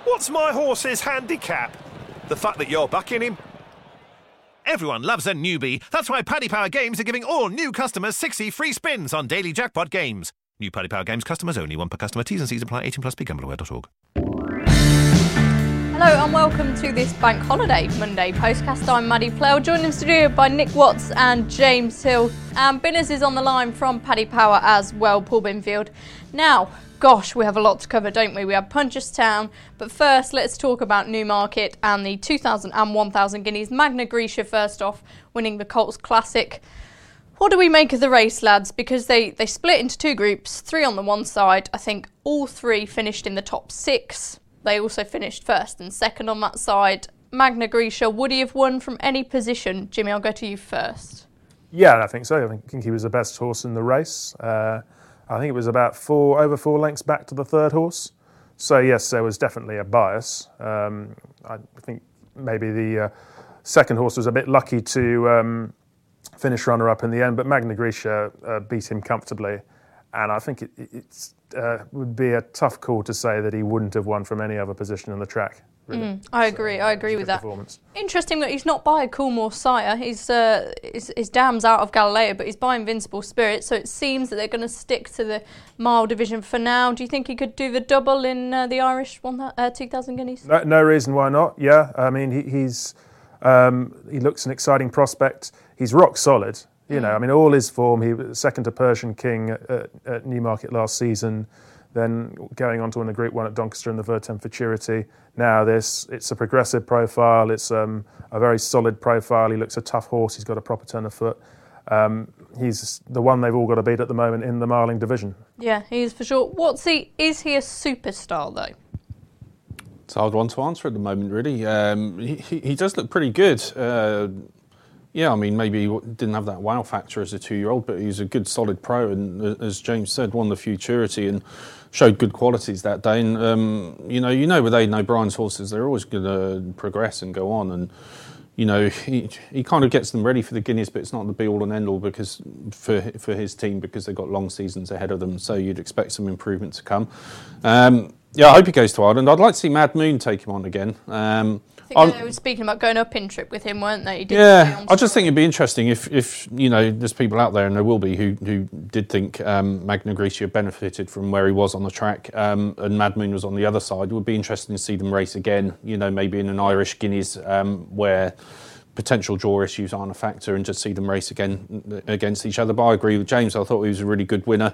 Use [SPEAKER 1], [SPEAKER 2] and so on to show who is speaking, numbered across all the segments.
[SPEAKER 1] What's my horse's handicap? The fact that you're backing him?
[SPEAKER 2] Everyone loves a newbie. That's why Paddy Power Games are giving all new customers 60 free spins on daily jackpot games. New Paddy Power Games customers only, one per customer. T's and C's apply. 18 plus. BeGambleAware.org.
[SPEAKER 3] Hello and welcome to this Bank Holiday Monday postcast. I'm Maddie Plell, joined in studio by Nick Watts and James Hill. And Binners is on the line from Paddy Power as well, Paul Binfield. Now, gosh, we have a lot to cover, don't we? We have Punchestown, but first let's talk about Newmarket and the 2,000 and 1,000 guineas. Magna Grecia first off, winning the Colts Classic. What do we make of the race, lads? Because they split into two groups, three on the one side. I think all three finished in the top six. They also finished first and second on that side. Magna Grecia, would he have won from any position? Jimmy, I'll go to you first.
[SPEAKER 4] Yeah, I think so. I think he was the best horse in the race. I think it was about over four lengths back to the third horse. So, yes, there was definitely a bias. I think maybe the second horse was a bit lucky to finish runner-up in the end, but Magna Grecia beat him comfortably. And I think it would be a tough call to say that he wouldn't have won from any other position on the track. Really.
[SPEAKER 3] I agree with that. Interesting that he's not by Coolmore Sire. His dam's out of Galileo, but he's by Invincible Spirit. So it seems that they're going to stick to the mile division for now. Do you think he could do the double in the Irish 2,000 guineas?
[SPEAKER 4] No reason why not. Yeah, I mean he looks an exciting prospect. He's rock solid. You know, I mean, all his form. He was second to Persian King at Newmarket last season, then going on to win a Group 1 at Doncaster in the Vertem Futurity. Now it's a progressive profile. It's a very solid profile. He looks a tough horse. He's got a proper turn of foot. He's the one they've all got to beat at the moment in the Marling division. Yeah,
[SPEAKER 3] he is for sure. Is he a superstar, though?
[SPEAKER 5] It's a hard one to answer at the moment, really. He does look pretty good. Yeah, I mean, maybe he didn't have that wow factor as a 2-year-old, but he's a good, solid pro, and as James said, won the Futurity and showed good qualities that day. And you know, with Aidan O'Brien's horses, they're always going to progress and go on. And you know, he kind of gets them ready for the Guineas, but it's not the be-all and end-all because for his team, because they've got long seasons ahead of them. So you'd expect some improvement to come. Yeah, I hope he goes to Ireland. I'd like to see Mad Moon take him on again.
[SPEAKER 3] I think they were speaking about going up in trip with him, weren't they?
[SPEAKER 5] I just think it'd be interesting if you know, there's people out there, and there will be, who did think Magna Grecia benefited from where he was on the track, and Mad Moon was on the other side. It would be interesting to see them race again, you know, maybe in an Irish Guineas where potential draw issues aren't a factor, and just see them race again against each other. But I agree with James. I thought he was a really good winner.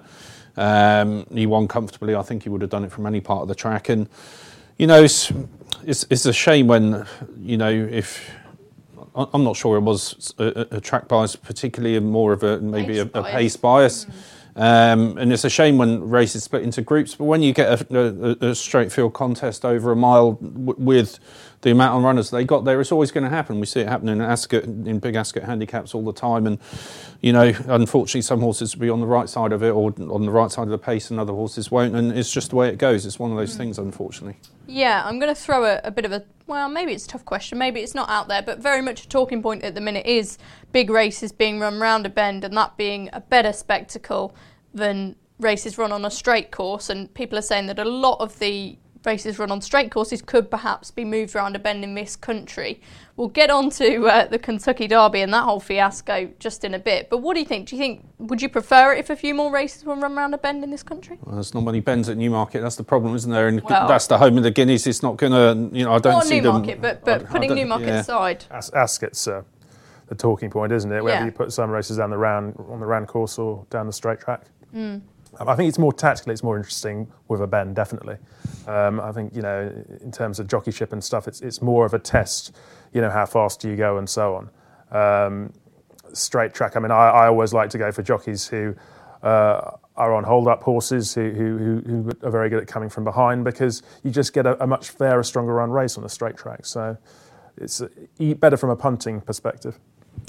[SPEAKER 5] He won comfortably. I think he would have done it from any part of the track. And you know, it's a shame when, you know, if I'm not sure it was a track bias, particularly more of a pace bias. And it's a shame when races split into groups, but when you get a straight field contest over a mile with the amount of runners they got there, it's always going to happen. We see it happening in big Ascot handicaps all the time, and you know, unfortunately, some horses will be on the right side of it or on the right side of the pace, and other horses won't, and it's just the way it goes. It's one of those things, unfortunately.
[SPEAKER 3] Yeah, I'm going to throw a bit of maybe it's a tough question, maybe it's not out there, but very much a talking point at the minute is big races being run round a bend, and that being a better spectacle than races run on a straight course. And people are saying that a lot of the races run on straight courses could perhaps be moved around a bend in this country. We'll get on to the Kentucky Derby and that whole fiasco just in a bit. But what do you think? Would you prefer it if a few more races were run around a bend in this country?
[SPEAKER 5] Well, there's not many bends at Newmarket. That's the problem, isn't there? And that's the home of the Guineas. It's not going to, you know, I don't see
[SPEAKER 3] Newmarket, them. But putting Newmarket aside.
[SPEAKER 4] Ascot's the talking point, isn't it? Whether you put some races down on the round course or down the straight track. I think it's more tactical, it's more interesting with a bend, definitely. I think, you know, in terms of jockeyship and stuff, it's more of a test, you know, how fast do you go and so on. Straight track, I mean, I always like to go for jockeys who are on hold-up horses, who are very good at coming from behind, because you just get a much fairer, stronger run race on a straight track. So it's better from a punting perspective.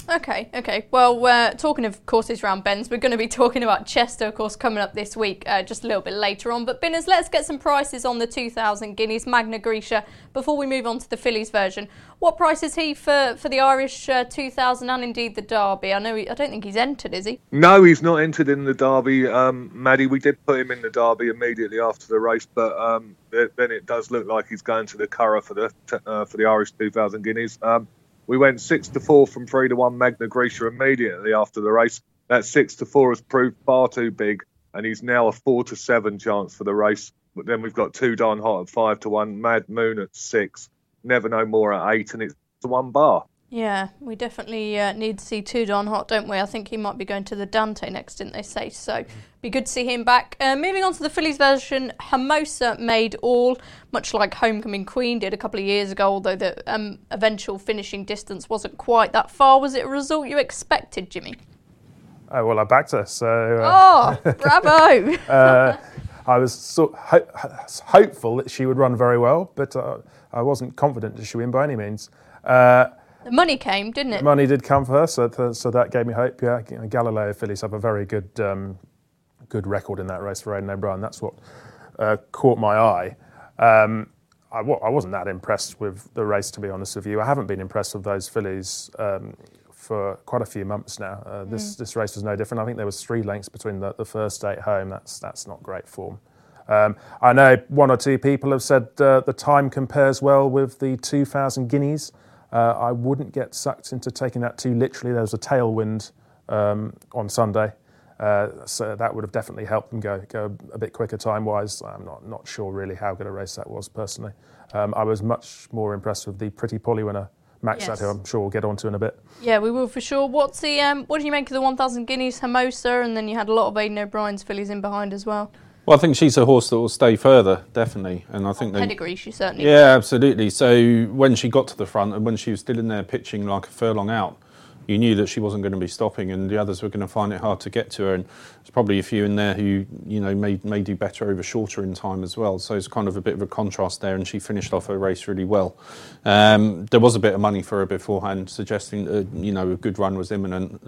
[SPEAKER 3] Okay. Well, talking of courses round bends, we're going to be talking about Chester, of course, coming up this week, just a little bit later on. But Binners, let's get some prices on the 2,000 guineas Magna Grecia before we move on to the fillies version. What price is he for the Irish 2,000 and indeed the Derby? I don't think he's entered, is he?
[SPEAKER 6] No, he's not entered in the Derby, Maddie. We did put him in the Derby immediately after the race, but then it does look like he's going to the Curragh for the Irish 2,000 guineas. We went 6-4 from 3-1 Magna Grecia immediately after the race. That 6-4 has proved far too big, and he's now a 4-7 chance for the race. But then we've got Too Darn Hot at 5-1, Mad Moon at 6, Never No More at 8, and it's the 1 bar.
[SPEAKER 3] Yeah, we definitely need to see Too Darn Hot, don't we? I think he might be going to the Dante next, didn't they say? So be good to see him back. Moving on to the fillies version, Hermosa made all, much like Homecoming Queen did a couple of years ago, although the eventual finishing distance wasn't quite that far. Was it a result you expected, Jimmy?
[SPEAKER 4] Oh, well, I backed her, so...
[SPEAKER 3] Bravo!
[SPEAKER 4] I was hopeful that she would run very well, but I wasn't confident that she would win by any means.
[SPEAKER 3] The money came, didn't it?
[SPEAKER 4] Money did come for her, so that gave me hope. Yeah, Galileo fillies have a very good record in that race for Aidan O'Brien. That's what caught my eye. I wasn't that impressed with the race, to be honest with you. I haven't been impressed with those fillies for quite a few months now. This race was no different. I think there was 3 lengths between the first 8 home. That's not great form. I know 1 or 2 people have said the time compares well with the 2,000 guineas. I wouldn't get sucked into taking that too literally. There was a tailwind on Sunday, so that would have definitely helped them go a bit quicker time-wise. I'm not sure really how good a race that was personally. I was much more impressed with the Pretty Polly winner, Maxat, who I'm sure we'll get onto in a bit.
[SPEAKER 3] Yeah, we will for sure. What do you make of the 1,000 guineas Hermosa, and then you had a lot of Aidan O'Brien's fillies in behind as well?
[SPEAKER 5] Well, I think she's a horse that will stay further, definitely. And I think
[SPEAKER 3] pedigree, she certainly
[SPEAKER 5] will. Yeah, absolutely. So when she got to the front and when she was still in there pitching like a furlong out, you knew that she wasn't going to be stopping and the others were going to find it hard to get to her. And there's probably a few in there who, may do better over shorter in time as well. So it's kind of a bit of a contrast there, and she finished off her race really well. There was a bit of money for her beforehand, suggesting that, a good run was imminent.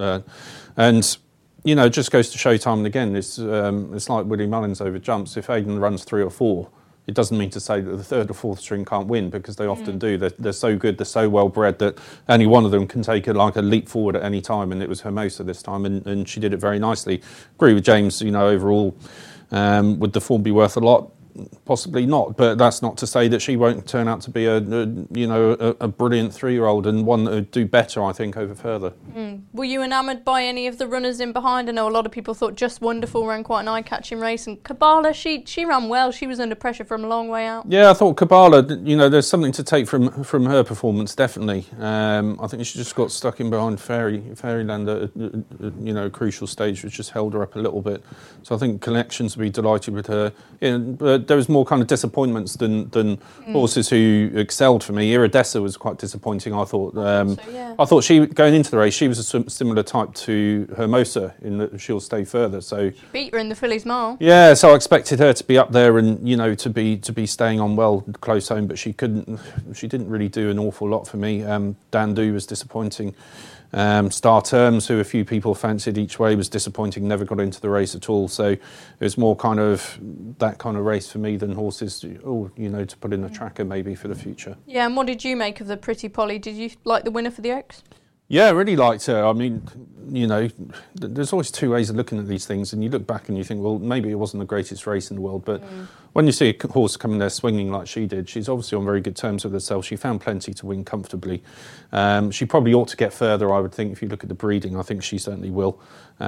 [SPEAKER 5] It just goes to show time and again, it's like Willie Mullins over jumps. If Aidan runs 3 or 4, it doesn't mean to say that the 3rd or 4th string can't win, because they often do. They're so good, they're so well bred that only one of them can take a leap forward at any time, and it was Hermosa this time, and she did it very nicely. Agree with James, overall, would the form be worth a lot? Possibly not, but that's not to say that she won't turn out to be a brilliant 3-year-old and one that would do better, I think, over further.
[SPEAKER 3] Were you enamoured by any of the runners in behind? I know a lot of people thought Just Wonderful ran quite an eye-catching race, and Kabbalah, she ran well. She was under pressure from a long way out.
[SPEAKER 5] Yeah, I thought Kabbalah, there's something to take from her performance, definitely. I think she just got stuck in behind Fairyland at a crucial stage, which just held her up a little bit. So I think Connections would be delighted with her. But there was more kind of disappointments than horses who excelled for me. Iridessa was quite disappointing, I thought. I thought she, going into the race, she was a similar type to Hermosa in that she'll stay further. So
[SPEAKER 3] she beat her in the Fillies Mile.
[SPEAKER 5] Yeah, so I expected her to be up there and to be staying on well close home, but she couldn't. She didn't really do an awful lot for me. Dandu was disappointing. Star Terms, who a few people fancied each way, was disappointing, never got into the race at all. So it was more kind of that kind of race for me than horses, to put in a tracker maybe for the future.
[SPEAKER 3] Yeah, and what did you make of the Pretty Polly? Did you like the winner for the Oaks?
[SPEAKER 5] Yeah, I really liked her. I mean, there's always 2 ways of looking at these things, and you look back and you think, well, maybe it wasn't the greatest race in the world, but when you see a horse coming there swinging like she did, she's obviously on very good terms with herself. She found plenty to win comfortably. She probably ought to get further, I would think, if you look at the breeding. I think she certainly will.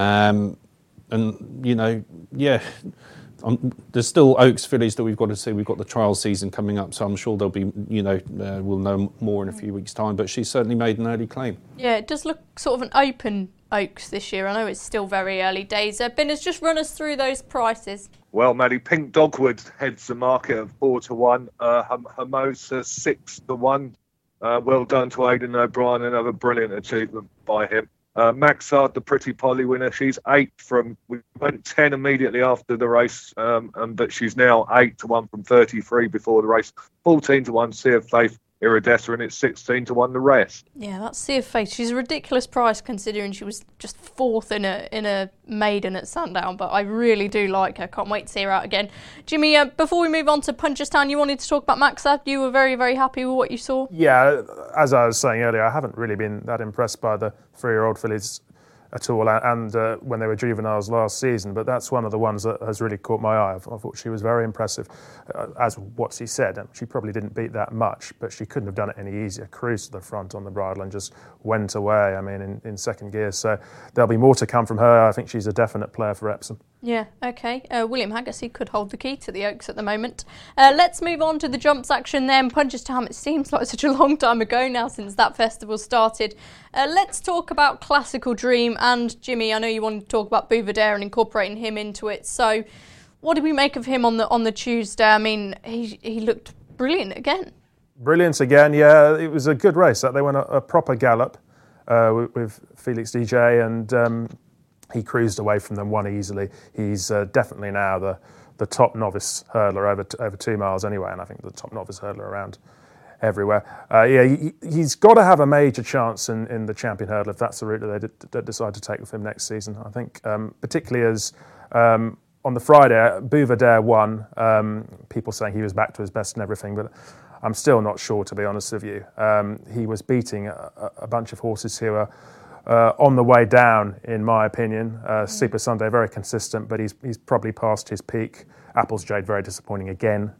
[SPEAKER 5] There's still Oaks fillies that we've got to see. We've got the trial season coming up, so I'm sure there'll be, we'll know more in a few weeks' time. But she's certainly made an early claim. Yeah,
[SPEAKER 3] it does look sort of an open Oaks this year. I know it's still very early days. Binners, just run us through those prices.
[SPEAKER 6] Well, Maddie, Pink Dogwood heads the market at 4-1. Hermosa 6-1. Well done to Aidan O'Brien, another brilliant achievement by him. Maxard, the Pretty Polly winner, she's 8 from. We went 10 immediately after the race, but she's now 8-1 from 33 before the race. 14-1 Sea of Faith, Iridessa, and it's 16-1 the rest.
[SPEAKER 3] Yeah, that's Sea of Faith. She's a ridiculous price considering she was just fourth in a maiden at Sandown, but I really do like her. Can't wait to see her out again. Jimmy, before we move on to Punchestown, you wanted to talk about Maxa. You were very, very happy with what you saw.
[SPEAKER 4] Yeah, as I was saying earlier, I haven't really been that impressed by the 3-year-old fillies at all, and when they were juveniles last season, but that's one of the ones that has really caught my eye. I thought she was very impressive. As Watsy said, she probably didn't beat that much, but she couldn't have done it any easier. Cruised to the front on the bridle and just went away, in second gear. So there'll be more to come from her. I think she's a definite player for Epsom.
[SPEAKER 3] Yeah, OK. William Haggerty could hold the key to the Oaks at the moment. Let's move on to the jumps action then. Punchestown, it seems like such a long time ago now since that festival started. Let's talk about Classical Dream. And Jimmy, I know you wanted to talk about Buvardere and incorporating him into it. So what did we make of him on the Tuesday? He looked brilliant again.
[SPEAKER 4] Brilliant again, yeah. It was a good race. They went a proper gallop with Felix DJ, and he cruised away from them, won easily. He's definitely now the top novice hurdler over 2 miles anyway, and I think the top novice hurdler around everywhere. He's got to have a major chance in the champion hurdle if that's the route that they decide to take with him next season. I think particularly as on the Friday, Buvardere won, people saying he was back to his best and everything, but I'm still not sure, to be honest with you. He was beating a bunch of horses who are on the way down, in my opinion. Super Sunday, very consistent, but he's probably past his peak. Apples Jade, very disappointing again.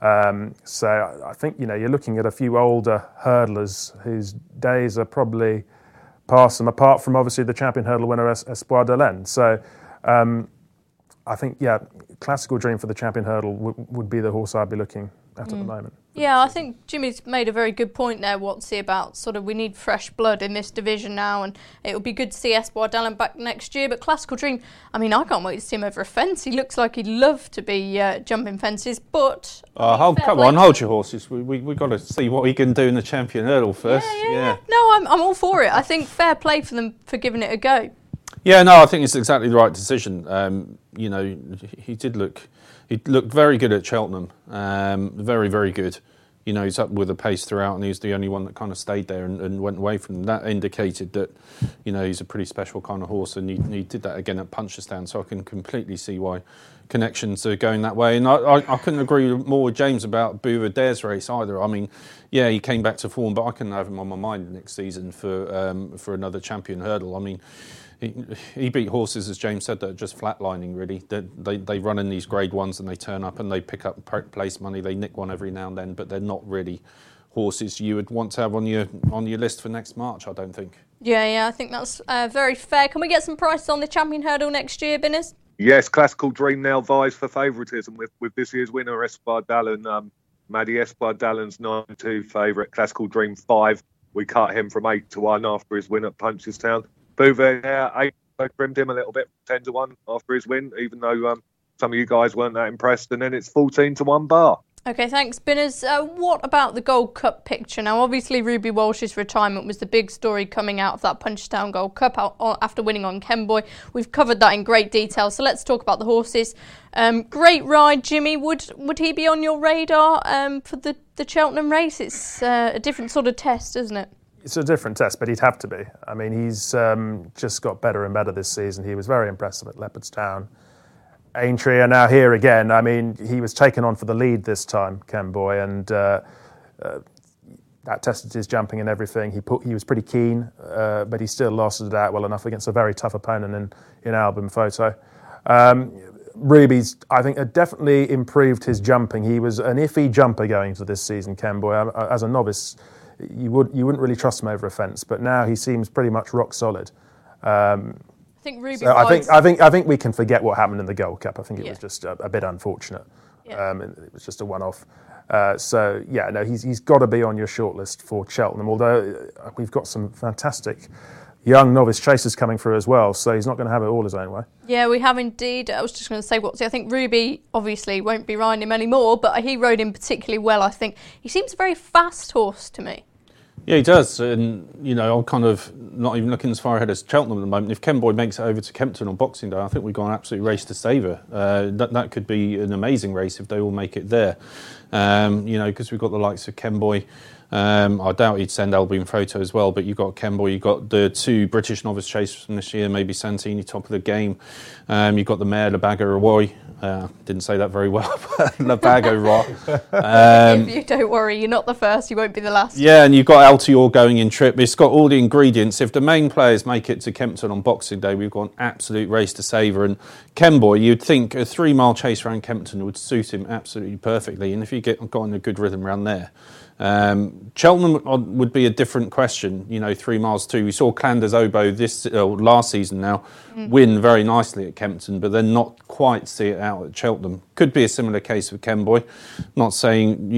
[SPEAKER 4] So I think, you're looking at a few older hurdlers whose days are probably past them, apart from obviously the champion hurdle winner, Espoir de l'Aisne. So I think, Classical Dream for the champion hurdle would be the horse I'd be looking at the moment.
[SPEAKER 3] Yeah, I think Jimmy's made a very good point there, Watsy, about sort of we need fresh blood in this division now, and it would be good to see Espoir de l'Aisne back next year. But Classical Dream, I can't wait to see him over a fence. He looks like he'd love to be jumping fences, but...
[SPEAKER 5] hold your horses. We've got to see what he can do in the champion hurdle first.
[SPEAKER 3] Yeah. No, I'm all for it. I think fair play for them for giving it a go.
[SPEAKER 5] Yeah, no, I think it's exactly the right decision. He looked very good at Cheltenham, very, very good. He's up with the pace throughout, and he's the only one that kind of stayed there and went away from them. That indicated that, he's a pretty special kind of horse, and he did that again at Punchestown, so I can completely see why connections are going that way. And I couldn't agree more with James about Buvardere's race either. He came back to form, but I couldn't have him on my mind next season for another champion hurdle. He beat horses, as James said, that are just flatlining, really. They run in these grade ones and they turn up and they pick up place money. They nick one every now and then, but they're not really horses you would want to have on your list for next March, I don't think.
[SPEAKER 3] Yeah, I think that's very fair. Can we get some prices on the champion hurdle next year, Binners?
[SPEAKER 6] Yes, Classical Dream now vies for favouritism with this year's winner, Espoir d'Allen. Maddie Espoir d'Allen's 9-2 favourite, Classical Dream 5. We cut him from 8-1 after his win at Punchestown. Buvardere, 8, I trimmed him a little bit, 10-1 after his win, even though some of you guys weren't that impressed. And then it's 14-1 bar.
[SPEAKER 3] OK, thanks, Binners. What about the Gold Cup picture? Now, obviously, Ruby Walsh's retirement was the big story coming out of that Punchestown Gold Cup after winning on Kemboy. We've covered that in great detail, so let's talk about the horses. Great ride, Jimmy. Would he be on your radar for the Cheltenham race? It's a different sort of test, isn't it?
[SPEAKER 4] It's a different test, but he'd have to be. He's just got better and better this season. He was very impressive at Leopardstown. Aintree are now here again. He was taken on for the lead this time, Kemboy, and that tested his jumping and everything. He was pretty keen, but he still lasted it out well enough against a very tough opponent in Album Photo. Ruby's, I think, had definitely improved his jumping. He was an iffy jumper going into this season, Kemboy. As a novice, you wouldn't really trust him over a fence, but now he seems pretty much rock solid.
[SPEAKER 3] I think Ruby.
[SPEAKER 4] So I think we can forget what happened in the Gold Cup. I think it was just a bit unfortunate. Yeah. It was just a one-off. He's got to be on your shortlist for Cheltenham. Although we've got some fantastic young novice chasers coming through as well, so he's not going to have it all his own way. Yeah,
[SPEAKER 3] we have indeed. I was just going to say I think Ruby obviously won't be riding him anymore, but he rode him particularly well. I think he seems a very fast horse to me.
[SPEAKER 5] Yeah, he does, and I'm kind of not even looking as far ahead as Cheltenham at the moment. If Kemboy makes it over to Kempton on Boxing Day, I think we've got an absolute race to savour. That could be an amazing race if they all make it there. because we've got the likes of Kenboy. I doubt he'd send Albion Photo as well, but you've got Kenboy, you've got the 2 British novice chasers from this year, maybe Santini top of the game. You've got the Mayor Labaga Roy. Didn't say that very well, but Labaga Roy.
[SPEAKER 3] You don't worry, you're not the first, you won't be the last.
[SPEAKER 5] Yeah, and you've got Altior going in trip. It's got all the ingredients. If the main players make it to Kempton on Boxing Day, we've got an absolute race to savour. And Kenboy, you'd think a 3-mile chase around Kempton would suit him absolutely perfectly. And if you got in a good rhythm around there, Cheltenham would be a different question. 3 miles too. We saw Clanders Oboe last season now win very nicely at Kempton, but then not quite see it out at Cheltenham. Could be a similar case with Kenboy. Not saying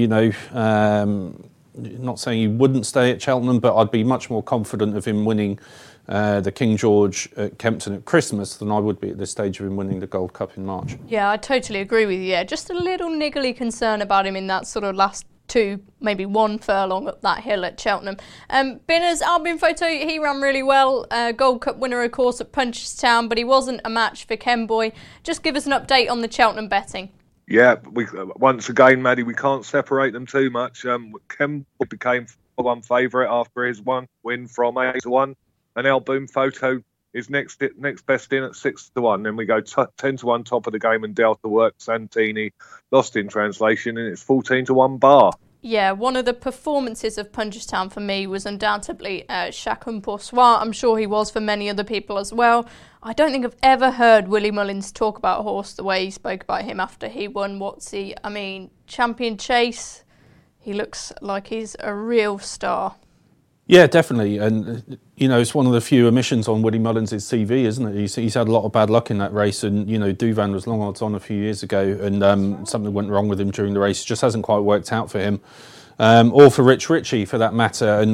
[SPEAKER 5] he wouldn't stay at Cheltenham, but I'd be much more confident of him winning the King George at Kempton at Christmas than I would be at this stage of him winning the Gold Cup in March. Yeah,
[SPEAKER 3] I totally agree with you. Yeah, just a little niggly concern about him in that sort of last 2, maybe 1 furlong up that hill at Cheltenham. Binners, Albion Photo, he ran really well. Gold Cup winner, of course, at Punchestown, but he wasn't a match for Kenboy. Just give us an update on the Cheltenham betting. Yeah,
[SPEAKER 6] once again, Maddie, we can't separate them too much. Kenboy became 4-1 favourite after his win from 8-1, and Albion Photo is next best in at 6-1. Then we go 10-1 top of the game, and Delta Work Santini lost in translation, and it's 14-1 bar.
[SPEAKER 3] Yeah, one of the performances of Punchestown for me was undoubtedly Chacun Pour Soi. I'm sure he was for many other people as well. I don't think I've ever heard Willie Mullins talk about a horse the way he spoke about him after he won Watsy. I mean, Champion Chase, he looks like he's a real star.
[SPEAKER 5] Yeah, definitely. And, it's one of the few omissions on Willie Mullins' CV, isn't it? He's had a lot of bad luck in that race. And, Douvan was long odds on a few years ago, and something went wrong with him during the race. It just hasn't quite worked out for him. Or for Rich Ritchie, for that matter. And,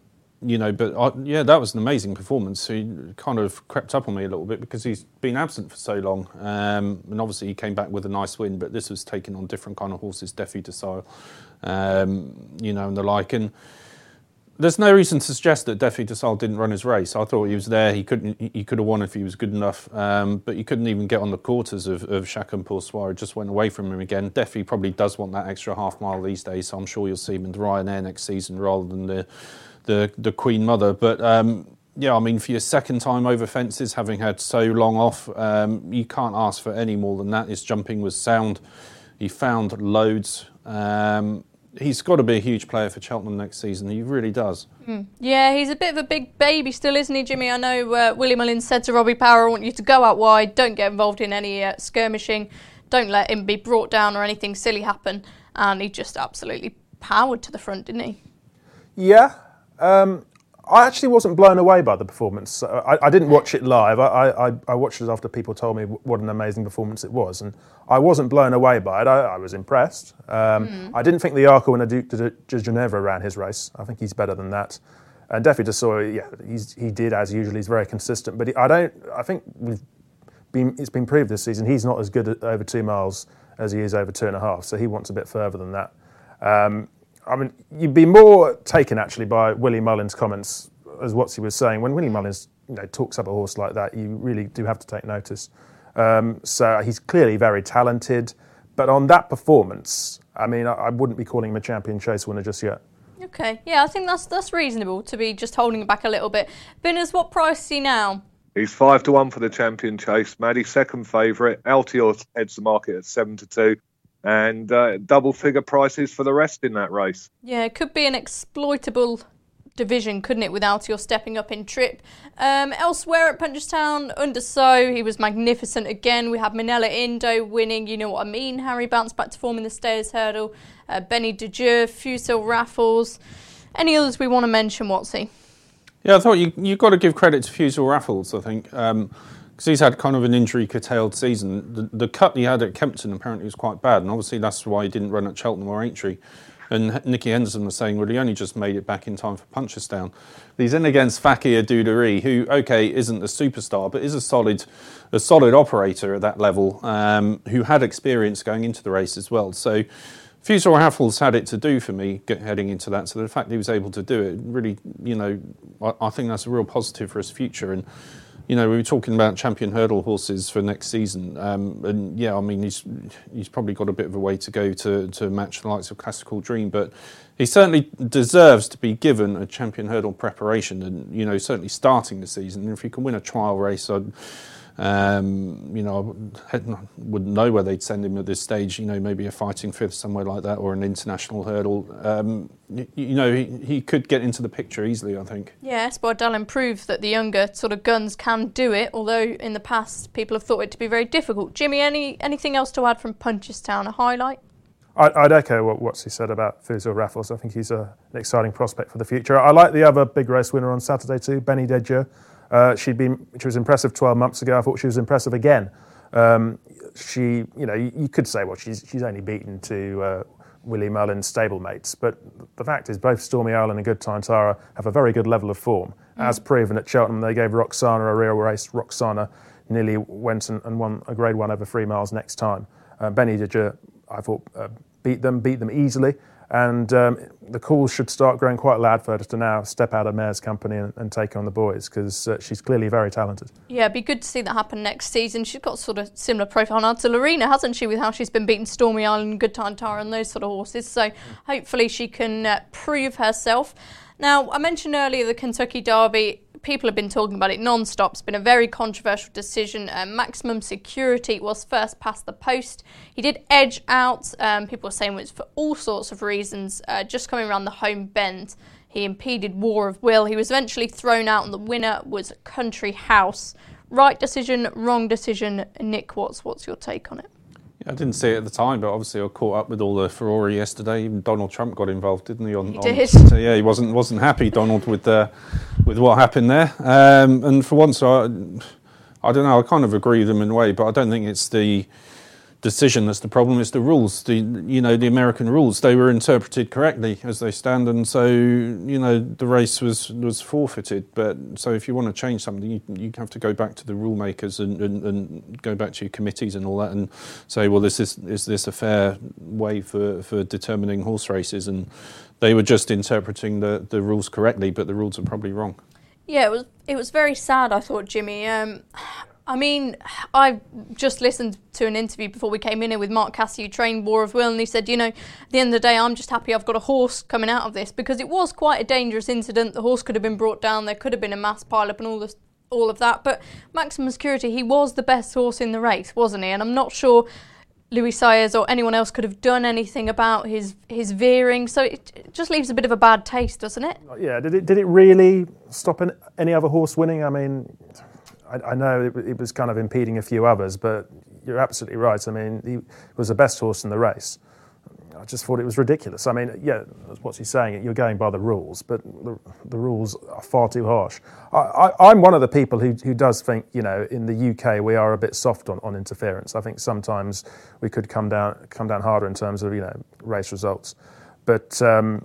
[SPEAKER 5] that was an amazing performance. He kind of crept up on me a little bit because he's been absent for so long. And obviously he came back with a nice win, but this was taking on different kind of horses, Defi Desile, and the like. And there's no reason to suggest that Defi Desile didn't run his race. I thought he was there. He could have won if he was good enough, but he couldn't even get on the quarters of Chacun Pour Soi. It just went away from him again. Defi probably does want that extra half mile these days, so I'm sure you'll see him in the Ryanair next season rather than the Queen Mother. But for your second time over fences, having had so long off, you can't ask for any more than that. His jumping was sound. He found loads. He's got to be a huge player for Cheltenham next season. He really does.
[SPEAKER 3] Yeah, he's a bit of a big baby still, isn't he, Jimmy? I know Willie Mullins said to Robbie Power, I want you to go out wide, don't get involved in any skirmishing, don't let him be brought down or anything silly happen. And he just absolutely powered to the front, didn't he?
[SPEAKER 4] Yeah. I actually wasn't blown away by the performance. I didn't watch it live. I watched it after people told me what an amazing performance it was, and I wasn't blown away by it. I was impressed. I didn't think the Arco and the Duke de Ginevra ran his race. I think he's better than that. And Defi Desile, he did as usual. He's very consistent, but I think it's been proved this season he's not as good at over 2 miles as he is over 2.5. So he wants a bit further than that. You'd be more taken actually by Willie Mullins' comments as what he was saying. When Willie Mullins talks up a horse like that, you really do have to take notice. So he's clearly very talented, but on that performance, I wouldn't be calling him a Champion Chase winner just yet.
[SPEAKER 3] Okay, yeah, I think that's reasonable to be just holding it back a little bit. Binners, what price is he now?
[SPEAKER 6] He's 5-1 for the Champion Chase. Maddie, second favourite. Altior heads the market at 7-2. And double figure prices for the rest in that race.
[SPEAKER 3] Yeah, it could be an exploitable division, couldn't it, without your stepping up in trip. Elsewhere at Punchestown, Under So, he was magnificent again. We had Minella Indo winning, you know what I mean. Harry bounced back to form in the Stayers Hurdle. Benny de Dieu, Fusil Raffles. Any others we want to mention, Watsy?
[SPEAKER 5] Yeah, I thought you've got to give credit to Fusil Raffles, I think. Because he's had kind of an injury-curtailed season. The cut he had at Kempton apparently was quite bad, and obviously that's why he didn't run at Cheltenham or Aintree. And Nicky Henderson was saying, well, he only just made it back in time for Punchestown. He's in against Fakir Duderie, who, isn't a superstar, but is a solid operator at that level, who had experience going into the race as well. So Fusil Raffles had it to do for me heading into that. So the fact he was able to do it, really, I think that's a real positive for his future. And we were talking about champion hurdle horses for next season, and yeah, I mean he's probably got a bit of a way to go to match the likes of Classical Dream, but he certainly deserves to be given a champion hurdle preparation, and certainly starting the season. And if he can win a trial race, I wouldn't know where they'd send him at this stage. Maybe a fighting fifth somewhere like that, or an international hurdle. He could get into the picture easily, I think.
[SPEAKER 3] Yeah, Espoir d'Allen proved that the younger sort of guns can do it, although in the past people have thought it to be very difficult. Jimmy, anything else to add from Punchestown? A highlight?
[SPEAKER 4] I'd echo what he said about Fusel Raffles. I think he's an exciting prospect for the future. I like the other big race winner on Saturday too, Benny Dedjeux. She was impressive 12 months ago. I thought she was impressive again. You could say, well, she's only beaten to Willie Mullins' stablemates, but the fact is both Stormy Owl and Good Time Tara have a very good level of form. As proven at Cheltenham, they gave Roxana a real race. Roxana nearly went and won a Grade 1 over 3 miles next time. Benny Dedjeux, I thought, beat them easily. And the calls should start growing quite loud for her to now step out of Mayor's company and take on the boys, because she's clearly very talented.
[SPEAKER 3] Yeah, it'd be good to see that happen next season. She's got sort of similar profile now to Lorena, hasn't she, with how she's been beating Stormy Island, Good Time Tara and those sort of horses. So hopefully she can prove herself. Now, I mentioned earlier the Kentucky Derby. People have been talking about it non-stop. It's been a very controversial decision. Maximum Security was first past the post. He did edge out. People were saying it was for all sorts of reasons. Just coming around the home bend, he impeded War of Will. He was eventually thrown out, and the winner was Country House. Right decision, wrong decision. Nick Watts, what's your take on it?
[SPEAKER 5] I didn't see it at the time, but obviously I caught up with all the furore yesterday. Even Donald Trump got involved, didn't he?
[SPEAKER 3] He did.
[SPEAKER 5] So yeah, he wasn't happy, Donald, with what happened there. And for once, I don't know. I kind of agree with him in a way, but I don't think it's the decision that's the problem. It's the rules. The American rules. They were interpreted correctly as they stand, and so the race was forfeited. But so if you want to change something, you have to go back to the rule makers and go back to your committees and all that, and say, well, is this a fair way for determining horse races? And they were just interpreting the rules correctly, but the rules are probably wrong.
[SPEAKER 3] Yeah, it was very sad, I thought, Jimmy. I mean, I just listened to an interview before we came in here with Mark Cassidy, who trained War of Will, and he said, at the end of the day, I'm just happy I've got a horse coming out of this, because it was quite a dangerous incident. The horse could have been brought down, there could have been a mass pile-up and all of that, but Maximum Security, he was the best horse in the race, wasn't he? And I'm not sure Louis Sayers or anyone else could have done anything about his veering, so it just leaves a bit of a bad taste, doesn't it?
[SPEAKER 4] Yeah, did it really stop any other horse winning? I mean, I know it was kind of impeding a few others, but you're absolutely right. I mean, he was the best horse in the race. I just thought it was ridiculous. I mean, yeah, what's he saying? You're going by the rules, but the rules are far too harsh. I'm one of the people who does think, in the UK we are a bit soft on interference. I think sometimes we could come down harder in terms of race results, but.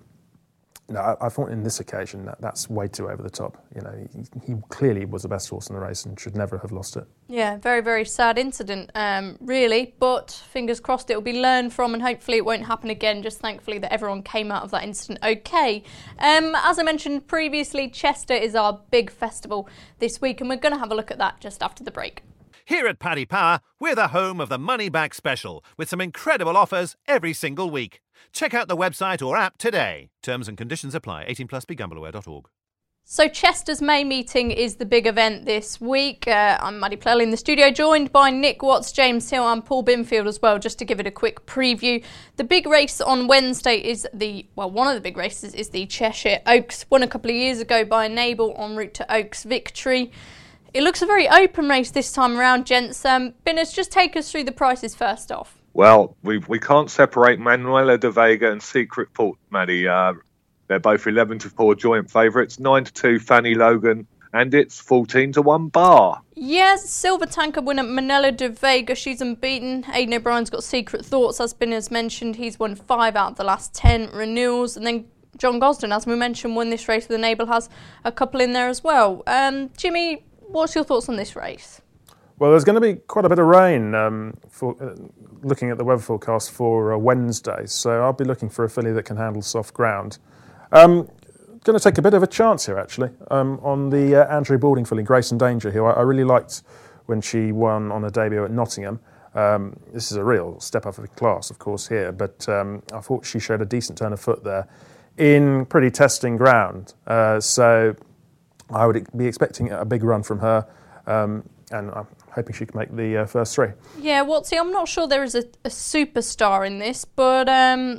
[SPEAKER 4] No, I thought in this occasion that's way too over the top. He clearly was the best horse in the race and should never have lost it.
[SPEAKER 3] Yeah, very, very sad incident, really. But fingers crossed it will be learned from, and hopefully it won't happen again. Just thankfully that everyone came out of that incident okay. As I mentioned previously, Chester is our big festival this week, and we're going to have a look at that just after the break.
[SPEAKER 2] Here at Paddy Power, we're the home of the Money Back Special, with some incredible offers every single week. Check out the website or app today. Terms and conditions apply. 18+, begambleaware.org.
[SPEAKER 3] So Chester's May meeting is the big event this week. I'm Maddie Plell in the studio, joined by Nick Watts, James Hill and Paul Binfield as well, just to give it a quick preview. The big race on Wednesday is one of the big races is the Cheshire Oaks, won a couple of years ago by Enable en route to Oaks victory. It looks a very open race this time around, gents. Binners, just take us through the prices first off.
[SPEAKER 6] Well, we can't separate Manuela de Vega and Secret Port, Maddie. They're both 11-4 joint favourites, 9-2 Fanny Logan, and it's 14-1 Bar.
[SPEAKER 3] Yes, Silver Tanker winner Manuela de Vega, she's unbeaten. Aidan O'Brien's got Secret Thoughts, as Binners mentioned. He's won 5 out of the last 10 renewals. And then John Gosden, as we mentioned, won this race with Enable, has a couple in there as well. Jimmy, what's your thoughts on this race?
[SPEAKER 4] Well, there's going to be quite a bit of rain looking at the weather forecast for Wednesday, so I'll be looking for a filly that can handle soft ground. A going to take a bit of a chance here, actually, on the Andrew Balding filly, Grace and Danger, who I really liked when she won on her debut at Nottingham. This is a real step up of class, of course, here, but I thought she showed a decent turn of foot there in pretty testing ground. So I would be expecting a big run from her, and I'm hoping she can make the first three.
[SPEAKER 3] Yeah, Watsy, I'm not sure there is a superstar in this, but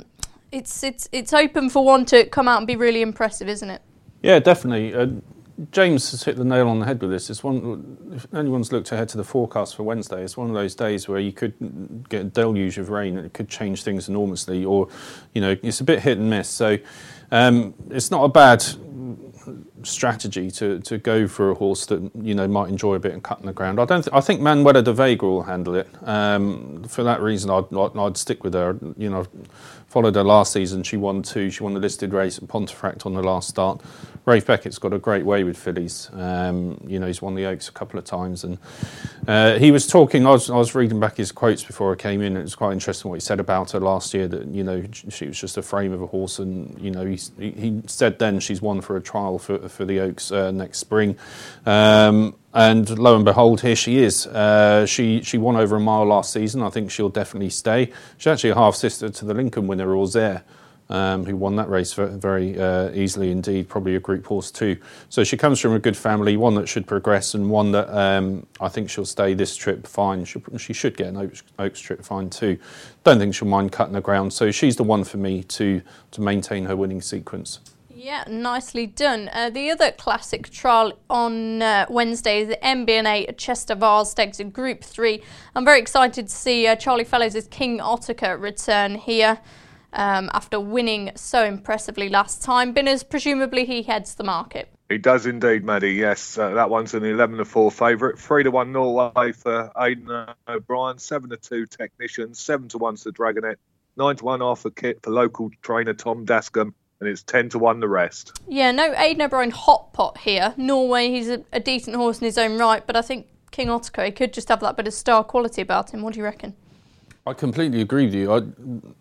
[SPEAKER 3] it's open for one to come out and be really impressive, isn't it?
[SPEAKER 5] Yeah, definitely. James has hit the nail on the head with this. It's one. If anyone's looked ahead to the forecast for Wednesday, it's one of those days where you could get a deluge of rain and it could change things enormously, or, it's a bit hit and miss. So it's not a bad strategy to go for a horse that might enjoy a bit of cutting the ground. I think Manuela de Vega will handle it. For that reason, I'd stick with her. Followed her last season. She won 2. She won the listed race at Pontefract on the last start. Rafe Beckett's got a great way with fillies. He's won the Oaks a couple of times, and he was talking. I was reading back his quotes before I came in. It was quite interesting what he said about her last year. That she was just a frame of a horse, and he said then she's won for a trial for the Oaks next spring. And lo and behold, here she is. She won over a mile last season. I think she'll definitely stay. She's actually a half-sister to the Lincoln winner, Auxerre, who won that race very easily indeed, probably a group horse too. So she comes from a good family, one that should progress and one that I think she'll stay this trip fine. She should get an Oaks trip fine too. Don't think she'll mind cutting the ground. So she's the one for me to maintain her winning sequence.
[SPEAKER 3] Yeah, nicely done. The other classic trial on Wednesday is the MBNA Chester Vase Stakes in Group 3. I'm very excited to see Charlie Fellows' King Ottakar return here after winning so impressively last time. Binners, presumably he heads the market.
[SPEAKER 6] He does indeed, Maddie, yes. That one's an 11-4 favourite. 3-1 Norway for Aidan O'Brien, 7-2 Technician, 7-1 Sir Dragonet, 9-1 Arthur Kit for local trainer Tom Dascombe, and it's 10-1 the rest.
[SPEAKER 3] Yeah, no Aidan O'Brien hot pot here. Norway, he's a decent horse in his own right, but I think King Ottakar, he could just have that bit of star quality about him. What do you reckon? I
[SPEAKER 5] completely agree with you.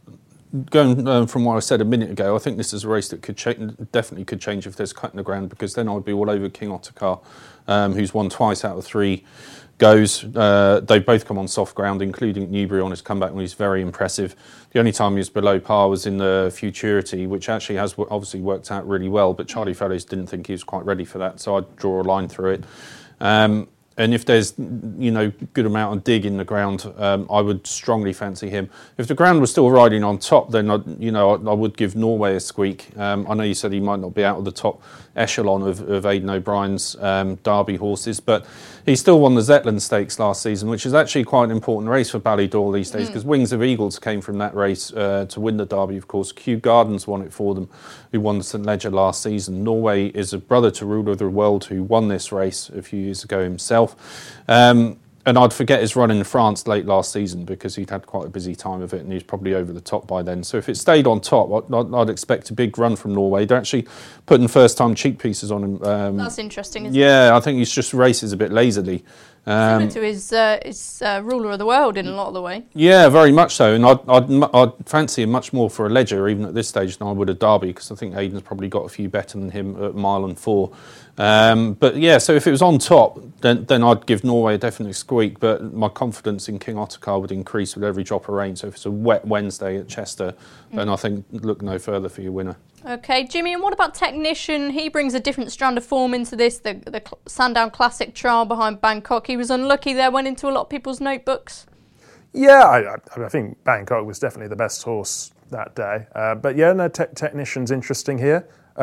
[SPEAKER 5] Going from what I said a minute ago, I think this is a race that definitely could change if there's cutting the ground, because then I'd be all over King Ottakar, who's won twice out of 3 goes. They've both come on soft ground, including Newbury on his comeback when he's very impressive. The only time he was below par was in the Futurity, which actually has obviously worked out really well, but Charlie Fellows didn't think he was quite ready for that, so I'd draw a line through it. And if there's, good amount of dig in the ground, I would strongly fancy him. If the ground was still riding on top, then I would give Norway a squeak. I know you said he might not be out of the top echelon of Aidan O'Brien's Derby horses, but he still won the Zetland Stakes last season, which is actually quite an important race for Ballydor these days, because Wings of Eagles came from that race to win the Derby, of course. Kew Gardens won it for them, who won the St Leger last season. Norway is a brother to Ruler of the World, who won this race a few years ago himself. And I'd forget his run in France late last season because he'd had quite a busy time of it and he's probably over the top by then. So if it stayed on top, I'd expect a big run from Norway. They're actually putting first-time cheek pieces on him.
[SPEAKER 3] That's interesting, isn't it?
[SPEAKER 5] Yeah, I think he's just races a bit lazily.
[SPEAKER 3] Similar to his Ruler of the World in a lot of the way. Yeah,
[SPEAKER 5] very much so. And I'd fancy him much more for a Leger, even at this stage, than I would a Derby, because I think Aidan's probably got a few better than him at 1 mile and 4. But yeah, so if it was on top, then I'd give Norway a definite squeak. But my confidence in King Ottakar would increase with every drop of rain. So if it's a wet Wednesday at Chester, then I think look no further for your winner.
[SPEAKER 3] Okay, Jimmy, and what about Technician? He brings a different strand of form into this, the Sandown Classic trial behind Bangkok. He was unlucky there, went into a lot of people's notebooks.
[SPEAKER 4] Yeah, I think Bangkok was definitely the best horse that day. But yeah, no, Technician's interesting here.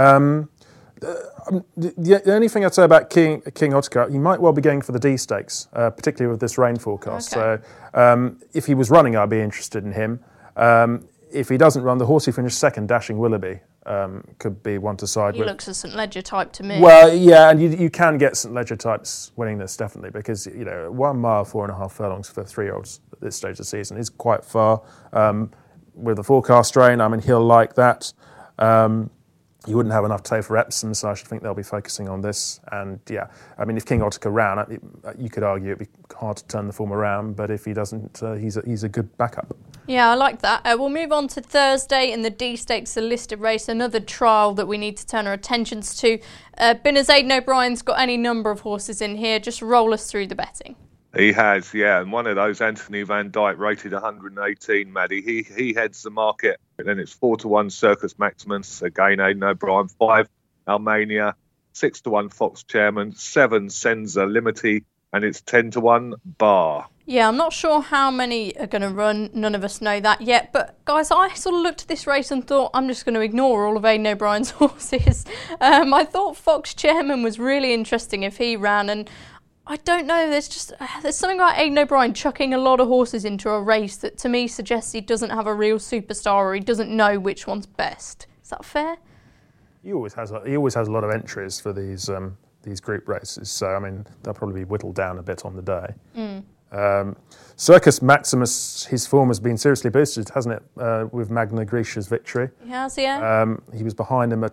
[SPEAKER 4] The only thing I'd say about King Ottakar, he might well be going for the D Stakes, particularly with this rain forecast. Okay. So if he was running, I'd be interested in him. If he doesn't run, the horse who finished second, Dashing Willoughby, could be one to side with.
[SPEAKER 3] He looks a St Leger type to me.
[SPEAKER 4] Well, yeah, and you can get St Leger types winning this, definitely, because 1 mile, 4.5 furlongs for 3-year-olds at this stage of the season is quite far. With the forecast rain, he'll like that. You wouldn't have enough tow for Epsom, so I should think they'll be focusing on this. And yeah, if King Ottakar ran, you could argue it'd be hard to turn the form around, but if he doesn't, he's a good backup.
[SPEAKER 3] Yeah, I like that. We'll move on to Thursday in the D Stakes, the listed race, another trial that we need to turn our attentions to. Binners, Aidan O'Brien's got any number of horses in here. Just roll us through the betting.
[SPEAKER 6] He has, yeah, and one of those, Anthony Van Dyke, rated 118, Maddie. He heads the market. Then it's 4-1 Circus Maximus, again Aidan O'Brien, 5 Almania, 6-1 Fox Chairman, 7 Senza Limity, and it's 10-1 Bar.
[SPEAKER 3] Yeah, I'm not sure how many are going to run. None of us know that yet. But, guys, I sort of looked at this race and thought, I'm just going to ignore all of Aidan O'Brien's horses. I thought Fox Chairman was really interesting if he ran, and I don't know, there's something about Aidan O'Brien chucking a lot of horses into a race that to me suggests he doesn't have a real superstar or he doesn't know which one's best. Is that fair?
[SPEAKER 4] He always has a lot of entries for these group races, so I mean they'll probably be whittled down a bit on the day. Circus Maximus, his form has been seriously boosted, hasn't it? With Magna Grecia's victory.
[SPEAKER 3] He has, yeah.
[SPEAKER 4] He was behind him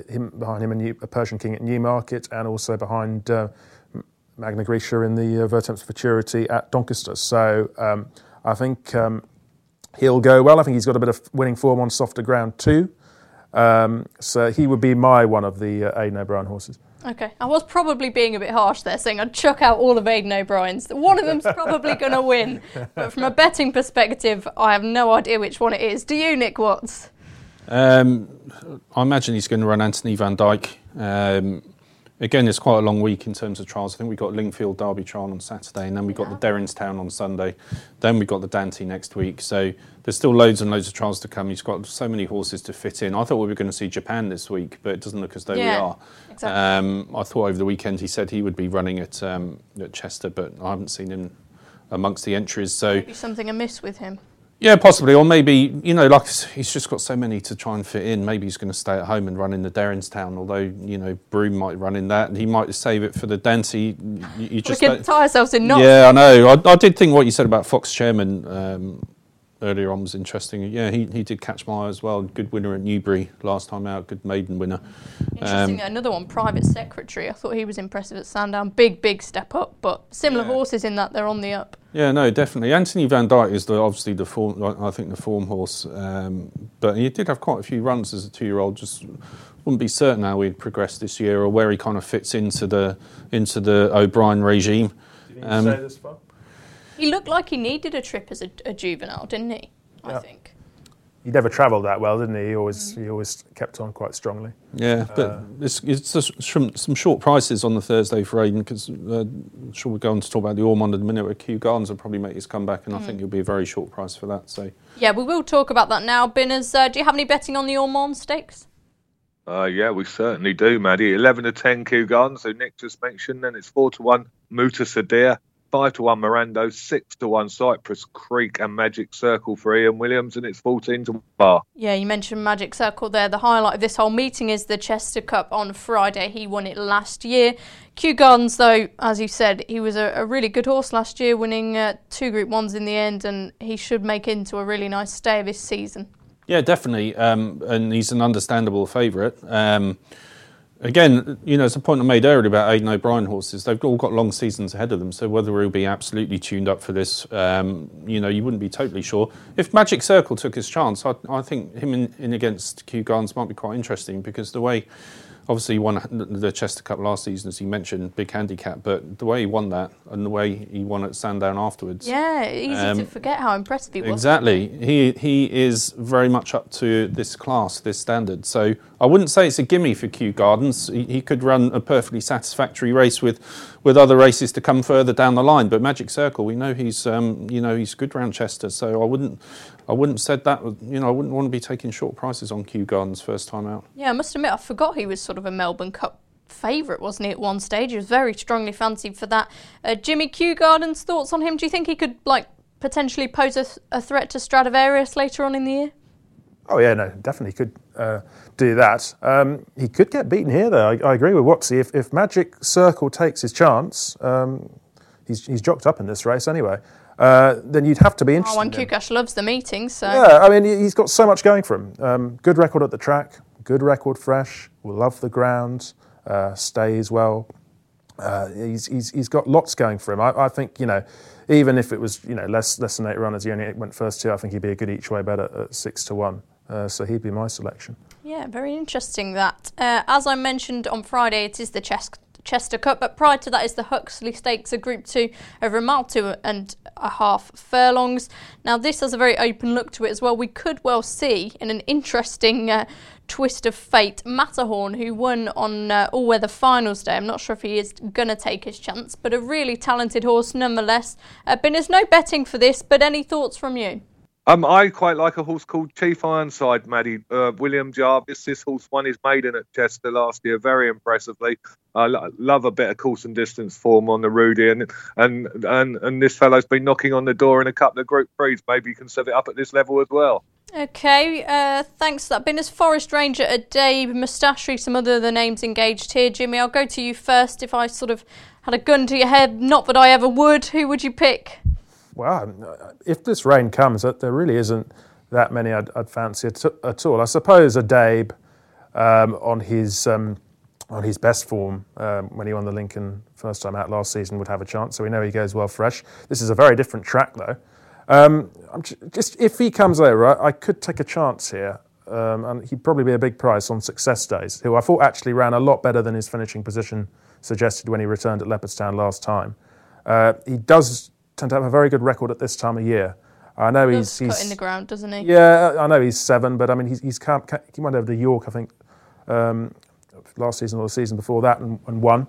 [SPEAKER 4] a Persian King at Newmarket, and also behind Magna Grecia in the Vertemps Futurity at Doncaster. So I think he'll go well. I think he's got a bit of winning form on softer ground too. So he would be my one of the Aidan O'Brien horses.
[SPEAKER 3] Okay, I was probably being a bit harsh there, saying I'd chuck out all of Aidan O'Brien's. One of them's probably going to win. But from a betting perspective, I have no idea which one it is. Do you, Nick Watts?
[SPEAKER 5] I imagine he's going to run Anthony Van Dyke. Again, it's quite a long week in terms of trials. I think we've got Lingfield Derby trial on Saturday, and then we've got the Derrinstown on Sunday. Then we've got the Dante next week. So there's still loads and loads of trials to come. He's got so many horses to fit in. I thought we were going to see Japan this week, but it doesn't look as though we are. Exactly. I thought over the weekend he said he would be running at Chester, but I haven't seen him amongst the entries. So
[SPEAKER 3] maybe something amiss with him.
[SPEAKER 5] Yeah, possibly. Or maybe, like he's just got so many to try and fit in. Maybe he's going to stay at home and run in the Derrinstown, although, Broome might run in that and he might save it for the Dante. You just
[SPEAKER 3] we can tie ourselves in knots.
[SPEAKER 5] Yeah, I know. I did think what you said about Fox Chairman earlier on was interesting. Yeah, he did catch my eye as well. Good winner at Newbury last time out. Good maiden winner.
[SPEAKER 3] Interesting. Another one, Private Secretary. I thought he was impressive at Sandown. Big step up, but similar horses in that they're on the up.
[SPEAKER 5] Yeah, no, definitely. Anthony Van Dyke is obviously the form. I think the form horse, but he did have quite a few runs as a 2-year-old. Just wouldn't be certain how he'd progress this year or where he kind of fits into the O'Brien regime.
[SPEAKER 4] Did he say this far?
[SPEAKER 3] He looked like he needed a trip as a juvenile, didn't he? I think.
[SPEAKER 4] He never travelled that well, didn't he? He always kept on quite strongly.
[SPEAKER 5] Yeah, but it's just some short prices on the Thursday for Aidan, because I'm sure we'll go on to talk about the Ormond in a minute, where Kew Gardens will probably make his comeback, and I think it'll be a very short price for that. So
[SPEAKER 3] yeah, we will talk about that now. Binners, do you have any betting on the Ormond Stakes?
[SPEAKER 6] Yeah, we certainly do, Maddie. 11-10 Kew Gardens, so Nick just mentioned, then it's 4-1 Muta Sadir, 5-1 Mirando, 6-1 Cypress Creek and Magic Circle for Ian Williams, and it's 14-1 Bar.
[SPEAKER 3] Yeah, you mentioned Magic Circle there. The highlight of this whole meeting is the Chester Cup on Friday. He won it last year. Kew Gardens, though, as you said, he was a really good horse last year, winning 2 Group 1s in the end, and he should make into a really nice stay of his season. Yeah,
[SPEAKER 5] definitely, and he's an understandable favourite. Again, it's a point I made earlier about Aidan O'Brien horses. They've all got long seasons ahead of them, so whether he'll be absolutely tuned up for this, you wouldn't be totally sure. If Magic Circle took his chance, I think him in against Kew Gardens might be quite interesting, because the way, obviously he won the Chester Cup last season, as you mentioned, big handicap, but the way he won that and the way he won at Sandown afterwards.
[SPEAKER 3] Yeah, easy to forget how impressive he was.
[SPEAKER 5] Exactly. He is very much up to this class, this standard. So I wouldn't say it's a gimme for Kew Gardens. He could run a perfectly satisfactory race with other races to come further down the line. But Magic Circle, we know he's good round Chester. So I wouldn't said that. I wouldn't want to be taking short prices on Kew Gardens first time out.
[SPEAKER 3] Yeah, I must admit, I forgot he was sort of a Melbourne Cup favourite, wasn't he, at one stage? He was very strongly fancied for that. Jimmy, Kew Gardens, thoughts on him? Do you think he could potentially pose a threat to Stradivarius later on in the year?
[SPEAKER 4] Oh yeah, no, definitely could do that. He could get beaten here, though. I agree with Watsy. If Magic Circle takes his chance, he's jocked up in this race anyway. Then you'd have to be interested.
[SPEAKER 3] And Kukash loves the meeting, so
[SPEAKER 4] yeah. I mean, he's got so much going for him. Good record at the track, good record fresh. Will love the ground, stays well. He's got lots going for him. I think, even if it was less than 8 runners, he only went first 2. I think he'd be a good each way bet at 6-1. So he'd be my selection. Yeah,
[SPEAKER 3] very interesting that. As I mentioned on Friday, it is the Chester Cup, but prior to that is the Huxley Stakes, a Group 2 over 2.5 furlongs. Now this has a very open look to it as well. We could well see in an interesting twist of fate Matterhorn, who won on all-weather finals day. I'm not sure if he is going to take his chance, but a really talented horse nonetheless. There's no betting for this, but any thoughts from you?
[SPEAKER 6] I quite like a horse called Chief Ironside, Maddie. William Jarvis. This horse won his maiden at Chester last year very impressively. I love a bit of course and distance form on the Rudy, and this fellow's been knocking on the door in a couple of Group 3s. Maybe you can set it up at this level as well.
[SPEAKER 3] Okay, thanks for that. Binner's Forest Ranger, Addeybb, Mustache, some other the names engaged here. Jimmy, I'll go to you first. If I sort of had a gun to your head, not that I ever would, who would you pick?
[SPEAKER 4] Well, if this rain comes, there really isn't that many I'd fancy at all. I suppose Addeybb on his best form when he won the Lincoln first time out last season would have a chance. So we know he goes well fresh. This is a very different track though. Just if he comes over, I could take a chance here, and he'd probably be a big price on Success Days, who I thought actually ran a lot better than his finishing position suggested when he returned at Leopardstown last time. He does tend to have a very good record at this time of year. I know he's
[SPEAKER 3] cut in the ground, doesn't he?
[SPEAKER 4] Yeah, I know he's 7, but I mean he went over to York, I think, last season or the season before that, and won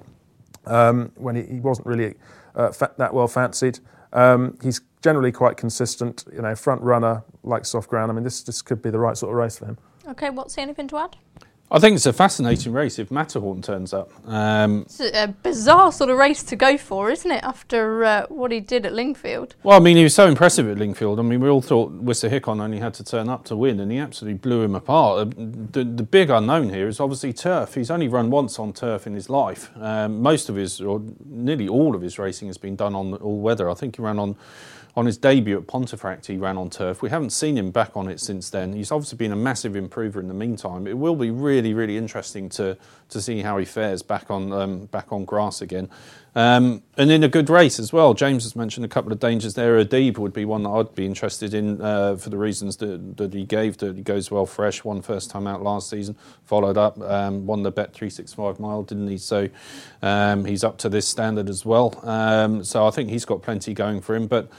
[SPEAKER 4] when he wasn't really that well fancied. He's generally quite consistent, front runner, like soft ground. I mean, this could be the right sort of race for him.
[SPEAKER 3] Okay, what's anything to add?
[SPEAKER 5] I think it's a fascinating race if Matterhorn turns up.
[SPEAKER 3] It's a bizarre sort of race to go for, isn't it, after what he did at Lingfield?
[SPEAKER 5] Well, I mean, he was so impressive at Lingfield. I mean, we all thought Wissahickon only had to turn up to win, and he absolutely blew him apart. The big unknown here is obviously turf. He's only run once on turf in his life. Most of his, or nearly all of his racing has been done on all weather. I think he ran on his debut at Pontefract, he ran on turf. We haven't seen him back on it since then. He's obviously been a massive improver in the meantime. It will be really, really interesting to see how he fares back on grass again. And in a good race as well. James has mentioned a couple of dangers there. Addeybb would be one that I'd be interested in for the reasons that he gave, that he goes well fresh, won first time out last season, followed up, won the Bet365 mile, didn't he? So he's up to this standard as well. So I think he's got plenty going for him. But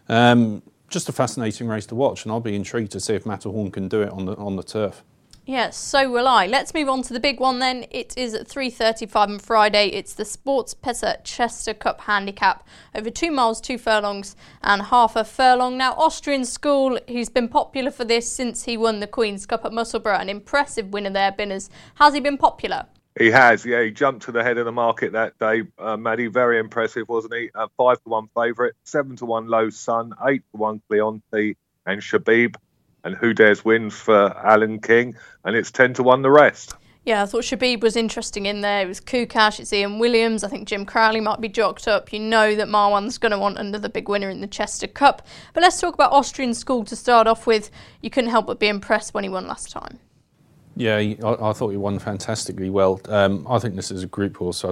[SPEAKER 5] just a fascinating race to watch, and I'll be intrigued to see if Matterhorn can do it on the turf.
[SPEAKER 3] Yes, so will I. Let's move on to the big one then. It is at 3:35 on Friday. It's the Sportpesa Chester Cup Handicap over 2 miles, 2 furlongs and half a furlong. Now, Austrian School, he's been popular for this since he won the Queen's Cup at Musselburgh. An impressive winner there, Binners. Has he been popular?
[SPEAKER 6] He has, yeah. He jumped to the head of the market that day, Maddie. Very impressive, wasn't he? 5-1 favourite, 7-1 Low Sun, 8-1 Cleonte and Shabib. And Who Dares wins for Alan King, and it's 10-1 the rest.
[SPEAKER 3] Yeah, I thought Shabib was interesting in there. It was Kukash, it's Ian Williams. I think Jim Crowley might be jocked up. You know that Marwan's going to want another big winner in the Chester Cup. But let's talk about Austrian School to start off with. You couldn't help but be impressed when he won last time.
[SPEAKER 5] Yeah, I thought he won fantastically well. I think this is a group horse. I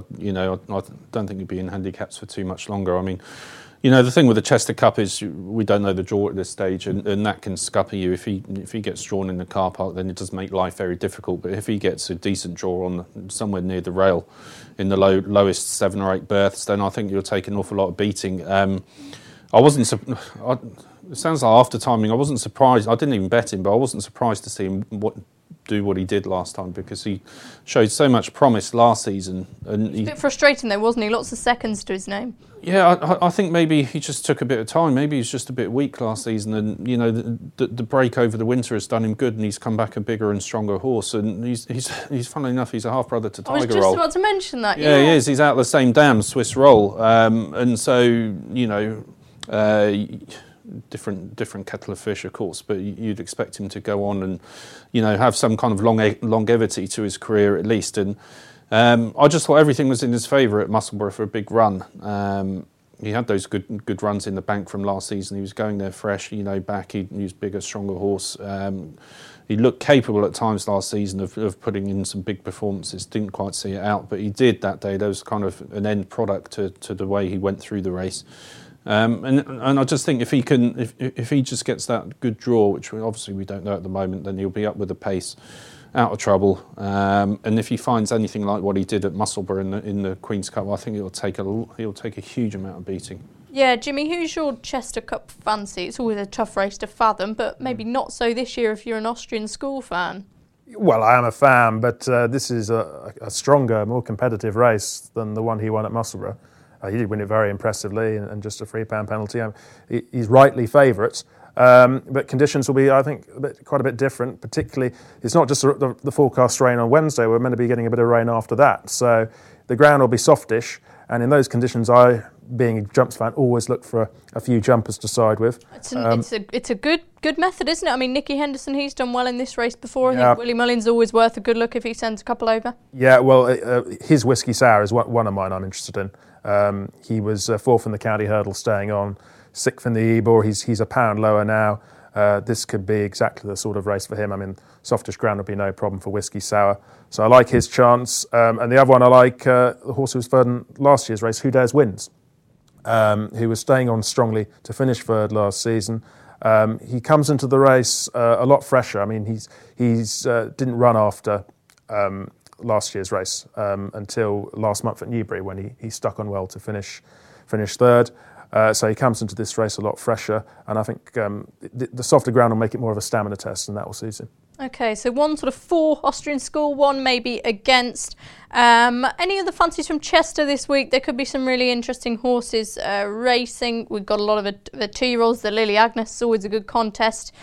[SPEAKER 5] don't think he'd be in handicaps for too much longer. I mean, the thing with the Chester Cup is we don't know the draw at this stage, and that can scupper you. If he gets drawn in the car park, then it does make life very difficult. But if he gets a decent draw on somewhere near the rail in the lowest 7 or 8 berths, then I think you'll take an awful lot of beating. It sounds like after timing, I wasn't surprised. I didn't even bet him, but I wasn't surprised to see him do what he did last time, because he showed so much promise last season. And
[SPEAKER 3] it's a bit frustrating though, wasn't he? Lots of seconds to his name.
[SPEAKER 5] Yeah, I think maybe he just took a bit of time. Maybe he's just a bit weak last season, and the break over the winter has done him good, and he's come back a bigger and stronger horse. And he's funnily enough, he's a half brother to Tiger Roll.
[SPEAKER 3] I was just about to mention that.
[SPEAKER 5] Yeah, he is. He's out of the same dam, Swiss Roll, and so different kettle of fish, of course, but you'd expect him to go on and, have some kind of longevity to his career at least. And I just thought everything was in his favour at Musselburgh for a big run. He had those good runs in the bank from last season. He was going there fresh, back. He was bigger, stronger horse. He looked capable at times last season of putting in some big performances. Didn't quite see it out, but he did that day. There was kind of an end product to the way he went through the race. And I just think if he just gets that good draw, which obviously we don't know at the moment, then he'll be up with the pace, out of trouble. And if he finds anything like what he did at Musselburgh in the Queen's Cup, I think he'll take a huge amount of beating.
[SPEAKER 3] Yeah, Jimmy, who's your Chester Cup fancy? It's always a tough race to fathom, but maybe not so this year if you're an Austrian School fan.
[SPEAKER 4] Well, I am a fan, but this is a stronger, more competitive race than the one he won at Musselburgh. He did win it very impressively and just a £3 penalty. He's rightly favourite, but conditions will be, I think, quite a bit different. Particularly, it's not just the forecast rain on Wednesday. We're meant to be getting a bit of rain after that. So the ground will be softish, and in those conditions, I, being a jumps fan, always look for a few jumpers to side with.
[SPEAKER 3] It's a good method, isn't it? I mean, Nicky Henderson, he's done well in this race before. I think Willie Mullins always worth a good look if he sends a couple over. Yeah, well,
[SPEAKER 4] his Whiskey Sour is one of mine I'm interested in. He was fourth in the county hurdle, staying on, sixth in the Ebor. He's a pound lower now. This could be exactly the sort of race for him. I mean, softish ground would be no problem for Whiskey Sour. So I like his chance. And the other one I like, the horse who was third in last year's race, Who Dares Wins, who was staying on strongly to finish third last season. He comes into the race a lot fresher. I mean, he's didn't run after last year's race until last month at Newbury, when he stuck on well to finish third. So he comes into this race a lot fresher, and I think the softer ground will make it more of a stamina test, and that will suit him.
[SPEAKER 3] Okay, so one sort of for Austrian School, one maybe against. Any other fancies from Chester this week? There could be some really interesting horses racing. We've got a lot of the 2-year-olds. The Lily Agnes is always a good contest.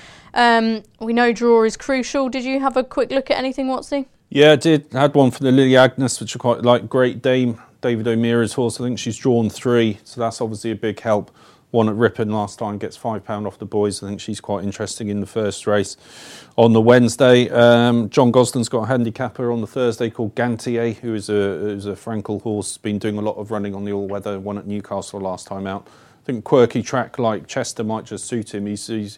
[SPEAKER 3] We know draw is crucial. Did you have a quick look at anything, Watsy?
[SPEAKER 5] Yeah, I did. I had one for the Lily Agnes, which I quite like. Great Dame, David O'Meara's horse. I think she's drawn 3, so that's obviously a big help. One at Ripon last time, gets £5 off the boys. I think she's quite interesting in the first race. On the Wednesday, John Gosden's got a handicapper on the Thursday called Gantier, who is a Frankel horse, been doing a lot of running on the all-weather, one at Newcastle last time out. I think quirky track like Chester might just suit him. He's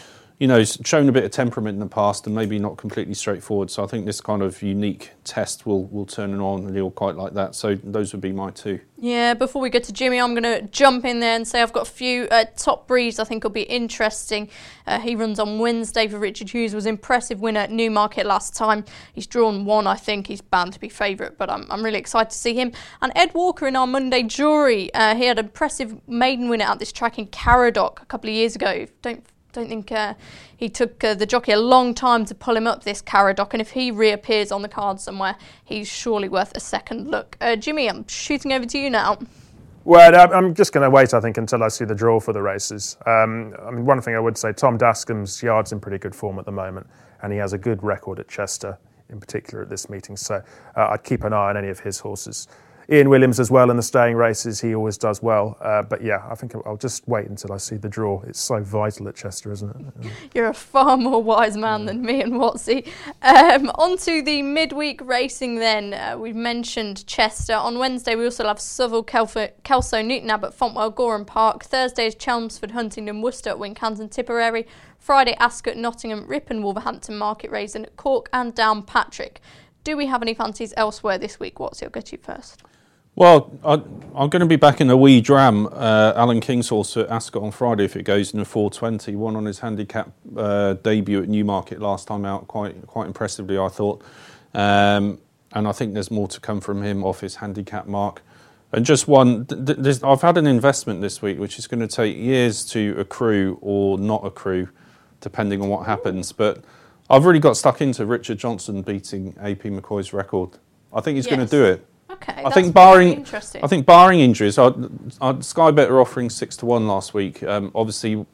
[SPEAKER 5] shown a bit of temperament in the past and maybe not completely straightforward. So I think this kind of unique test will turn him on, and he'll quite like that. So those would be my 2.
[SPEAKER 3] Yeah, before we get to Jimmy, I'm going to jump in there and say I've got a few Top Breeze I think will be interesting. He runs on Wednesday for Richard Hughes, was impressive winner at Newmarket last time. He's drawn 1, I think. He's bound to be favourite, but I'm really excited to see him. And Ed Walker in our Monday jury, he had an impressive maiden winner at this track in Caradoc a couple of years ago. Don't think he took the jockey a long time to pull him up this Caradoc, and if he reappears on the card somewhere, he's surely worth a second look. Jimmy, I'm shooting over to you now.
[SPEAKER 4] Well, I'm just going to wait, I think, until I see the draw for the races. I mean, one thing I would say, Tom Dascombe's yard's in pretty good form at the moment, and he has a good record at Chester, in particular at this meeting. So I'd keep an eye on any of his horses. Ian Williams as well in the staying races, he always does well. But yeah, I think I'll just wait until I see the draw. It's so vital at Chester, isn't it?
[SPEAKER 3] You're a far more wise man than me and Watsy. On to the midweek racing then. We've mentioned Chester. On Wednesday we also have Southwell, Kelso, Newton Abbot, Fontwell, Gorham Park. Thursday is Chelmsford, Huntingdon, Worcester, Wincanton, Tipperary. Friday, Ascot, Nottingham, Ripon, Wolverhampton, Market Rasen, Cork and Downpatrick. Do we have any fancies elsewhere this week? Watsy, I'll get you first.
[SPEAKER 5] Well, I'm going to be back in a wee dram. Alan King's horse at Ascot on Friday if it goes in a 4:20. Won on his handicap debut at Newmarket last time out, quite impressively, I thought. And I think there's more to come from him off his handicap mark. And just one, I've had an investment this week which is going to take years to accrue or not accrue, depending on what happens. But I've really got stuck into Richard Johnson beating AP McCoy's record. I think he's going to do it.
[SPEAKER 3] Okay,
[SPEAKER 5] I think barring injuries, Sky Bet are offering 6-1 last week. Obviously,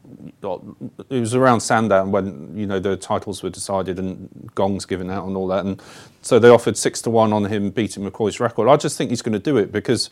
[SPEAKER 5] it was around Sandown when the titles were decided and gongs given out and all that, and so they offered 6-1 on him beating McCoy's record. I just think he's going to do it because,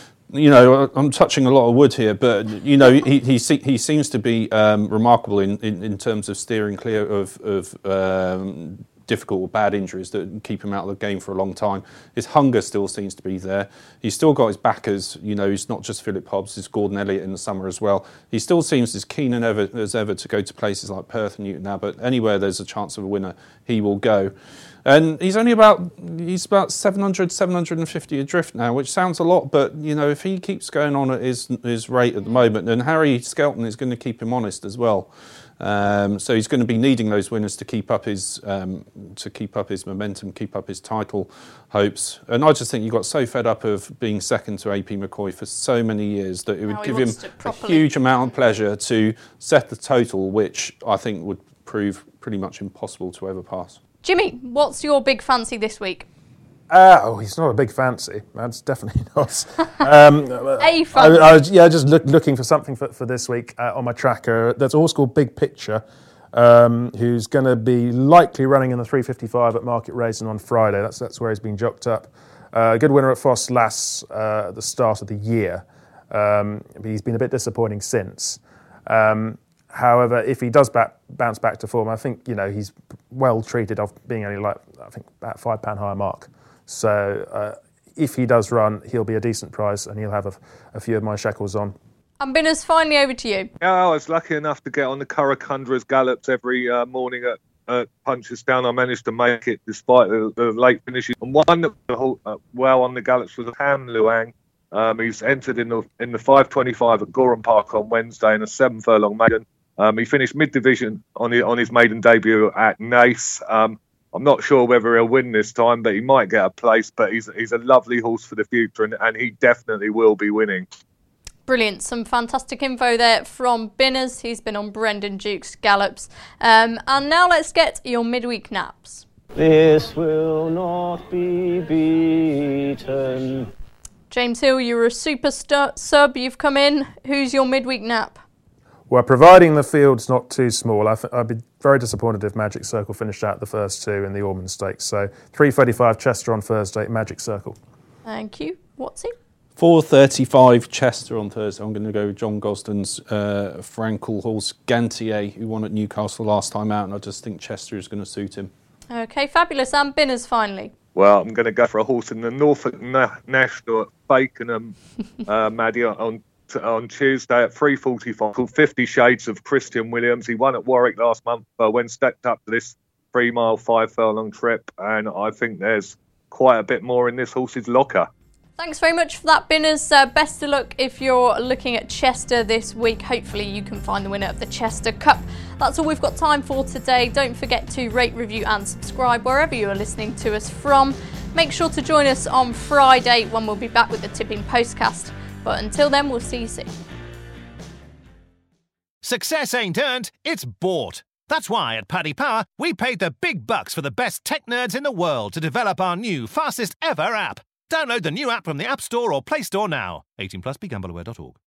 [SPEAKER 5] I'm touching a lot of wood here, but he seems to be remarkable in terms of steering clear of difficult or bad injuries that keep him out of the game for a long time. His hunger still seems to be there. He's still got his backers. He's not just Philip Hobbs, he's Gordon Elliott in the summer as well. He still seems as keen as ever to go to places like Perth and Newton Abbot. Anywhere there's a chance of a winner, he will go. And he's about 700, 750 adrift now, which sounds a lot, but if he keeps going on at his rate at the moment, then Harry Skelton is going to keep him honest as well. So he's going to be needing those winners to keep up his momentum, keep up his title hopes. And I just think he got so fed up of being second to AP McCoy for so many years that it would give him a huge amount of pleasure to set the total, which I think would prove pretty much impossible to overpass.
[SPEAKER 3] Jimmy, what's your big fancy this week?
[SPEAKER 4] He's not a big fancy. That's definitely not.
[SPEAKER 3] A fancy.
[SPEAKER 4] I was just looking for something for this week on my tracker. There's a horse called Big Picture, who's going to be likely running in the 355 at Market Racing on Friday. That's where he's been jocked up. Good winner at Foss Lass at the start of the year. But he's been a bit disappointing since. However, if he does bounce back to form, I think he's well treated off being only about £5 higher mark. So if he does run, he'll be a decent price, and he'll have a few of my shekels on. And
[SPEAKER 3] Binners, finally over to you.
[SPEAKER 6] Yeah, I was lucky enough to get on the Curragh Conjurers gallops every morning at Punchestown. I managed to make it despite the late finishes. And one that was well on the gallops was Ham Luang. He's entered in the 525 at Gorham Park on Wednesday in a 7 furlong maiden. He finished mid-division on his maiden debut at Naas. I'm not sure whether he'll win this time, but he might get a place. But he's a lovely horse for the future, and he definitely will be winning.
[SPEAKER 3] Brilliant. Some fantastic info there from Binners. He's been on Brendan Duke's gallops. And now let's get your midweek naps.
[SPEAKER 7] This will not be beaten.
[SPEAKER 3] James Hill, you're a super sub. You've come in. Who's your midweek nap?
[SPEAKER 4] Well, providing the field's not too small, I'd be very disappointed if Magic Circle finished out the first two in the Ormond Stakes. So 3:35 Chester on Thursday, Magic Circle.
[SPEAKER 3] Thank you. What's it?
[SPEAKER 5] 4:35 Chester on Thursday. I'm going to go with John Gosden's Frankel horse Gantier, who won at Newcastle last time out, and I just think Chester is going to suit him.
[SPEAKER 3] Okay, fabulous. And Binners finally.
[SPEAKER 6] Well, I'm going to go for a horse in the Norfolk National at Fakenham, Maddie, on Tuesday at 3:45 called 50 Shades of Christian Williams. He won at Warwick last month when stepped up to this 3 mile, 5 furlong trip, and I think there's quite a bit more in this horse's locker.
[SPEAKER 3] Thanks very much for that, Binners. Best of luck if you're looking at Chester this week. Hopefully you can find the winner of the Chester Cup. That's all we've got time for today. Don't forget to rate, review and subscribe wherever you are listening to us from. Make sure to join us on Friday when we'll be back with the Tipping Postcast. But until then, we'll see you soon.
[SPEAKER 2] Success ain't earned, it's bought. That's why at Paddy Power, we paid the big bucks for the best tech nerds in the world to develop our new, fastest ever app. Download the new app from the App Store or Play Store now. 18+, begambleaware.org.